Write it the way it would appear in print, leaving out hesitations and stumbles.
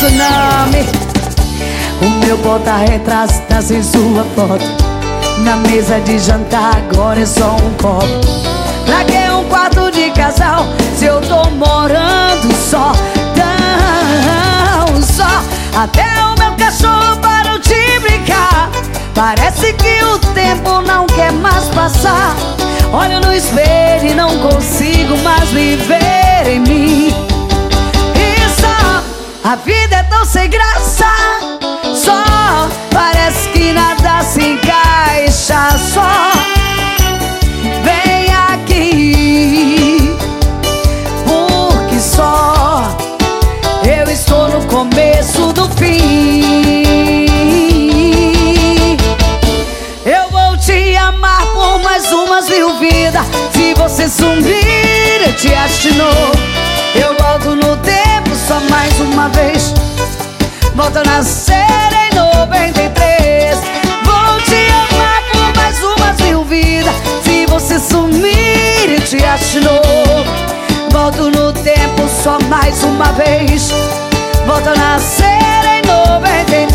tsunami. O meu porta-retrato tá sem sua foto. Na mesa de jantar agora é só um copo. Pra que um quarto de casal se eu tô morando só? Tão só. Até o meu cachorro parou de brincar. Parece que o tempo não quer mais passar. Olho no espelho e não consigo mais me ver em mim. E só, a vida é tão sem graça. Só, parece que nada se encaixa. Só, vem aqui, porque só eu estou no começo do fim. Eu vou te amar por mais umas 1000 vidas. Se você sumir, eu te acho de novo. Eu volto no tempo só mais uma vez. Volto a nascer em 93. Vou te amar por mais umas 1000 vidas. Se você sumir, eu te acho de novo. Volto no tempo só mais uma vez. Volto a nascer em 93.